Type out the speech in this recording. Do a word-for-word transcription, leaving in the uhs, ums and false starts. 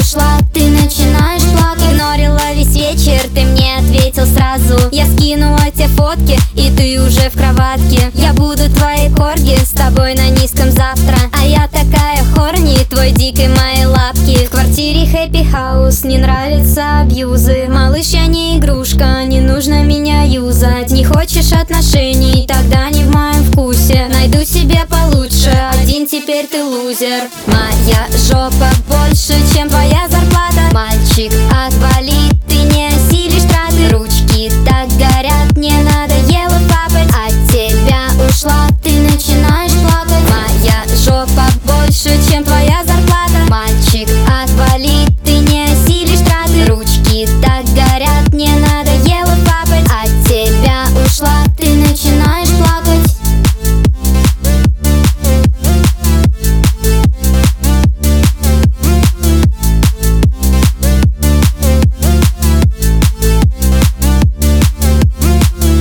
ушла, ты начинаешь плакать. Игнорила весь вечер, ты мне ответил сразу. Я скинула те фотки, и ты уже в кроватке. Я буду твоей корги, с тобой на низком завтра. А я такая хорни, твой дик и мои лапки. В квартире хэппи хаус, не нравятся абьюзы. Малыш, я не игрушка, не нужно меня юзать. Не хочешь отношений, тогда не в моем вкусе. Найду себе получше, один теперь ты лузер. Моя жопа больше, чем твоя зарплата. Мальчик, отвали, ты не осилишь траты. Ручки так горят, мне надоело папать. От тебя ушла, ты